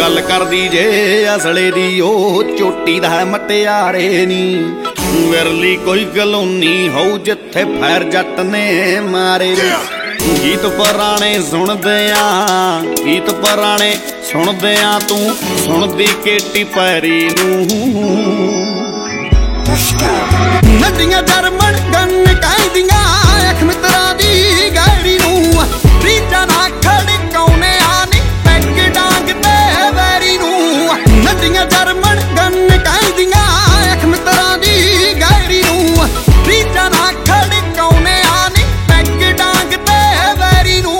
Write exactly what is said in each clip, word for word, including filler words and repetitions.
गल करदी जे असले दी ओ चोटी दा मटियारे नी विरली कोई गलोनी हो जिथे फैर जट ने मारे। गीत पुराने सुनदे आ गीत पुराने सुनदे आ तू सुनदी केटी पैरी नूं नदियां जरमन गन कहदियां अख मित्रा दी गैरी नूं रीचा ना खड़काउने आनी पैग डांग ते वैरी नूं नदियां जरमन गन कहदियां अख मित्रा दी गैरी नूं रीचा ना खड़काउने आनी पैग डांग ते वैरी नूं।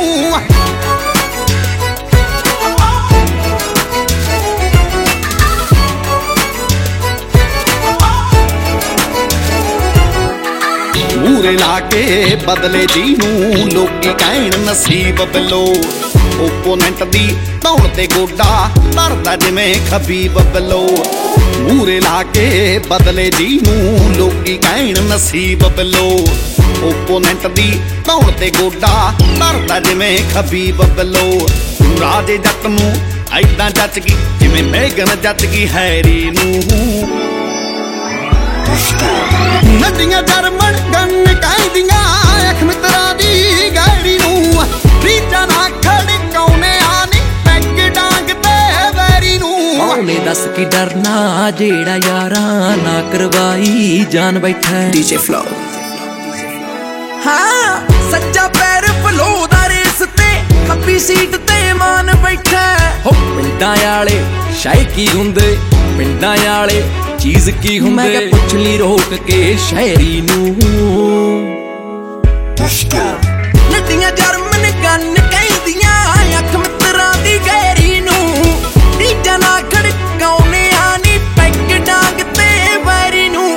मूरे लाके बदले जीनू लोकी कहण नसीब बिलो ओपोनेंट दी धौण ते गोडा धरदा जिवें खबीब बिलो। मूरे लाके बदले जीनू लोकी कहण नसीब बिलो ओपोनेंट दी धौण ते गोडा धरदा जिवें खबीब बिलो। राजे जट नूं ऐदां जच गई जिवें मेघन जच गई हैरी नूं नदियां जरमन गन कहदियां अख मित्रा दी गैरी नूं रीचा ना खड़काउने आनी पैग डांग ते वैरी नूं। ओले दस की डरना जेड़ा यारा ना करवाई जान बैठा डीजे फ्लो। हाँ सच्चा पैर फलो दा रेस ते खब्बी सीट ते मान बैठा हो पिंडां आले शाही की हुंदे पिंडां आले चीज की हुंदे मैं पुछ ली रोक के शायरी नूं नदियां जरमन गन कहदियां अख मित्रा दी गैरी नूं रीचा ना खड़काउने आनी पैग डांग ते वैरी नूं।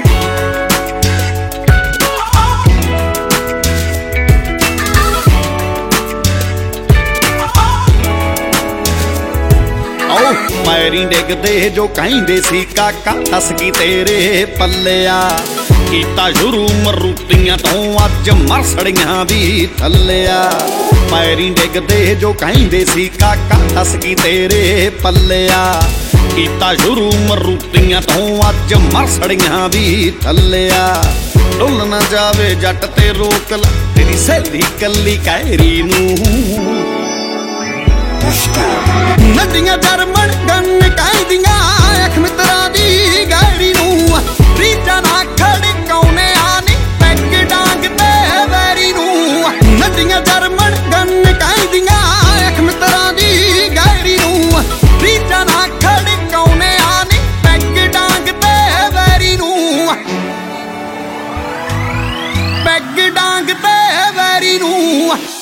पैरी डिगदे जो कहिंदे सी काका हस गई तेरे पल्लिया कीता शुरू मरूतियां तो अज मरसड़ियां भी थल्लिया। पैरी डिगदे जो कहिंदे सी काका हस गई तेरे पल्लिया कीता शुरू मरूतियां तो अज मरसड़ियां भी थल्लिया। डुल ना जावे जट ते रोक ला तेरी सहेली कल्ली कैरी नूं नदियां जरमन गन कहदियां अख मित्रा दी गैरी नूं रीचा ना खड़काउने आनी पैग डांग ते वैरी नूं नदियां जरमन गन कहदियां अख मित्रा दी गैरी नूं रीचा ना खड़काउने आनी पैग डांग ते वैरी नूं पैग डांग ते वैरी नूं।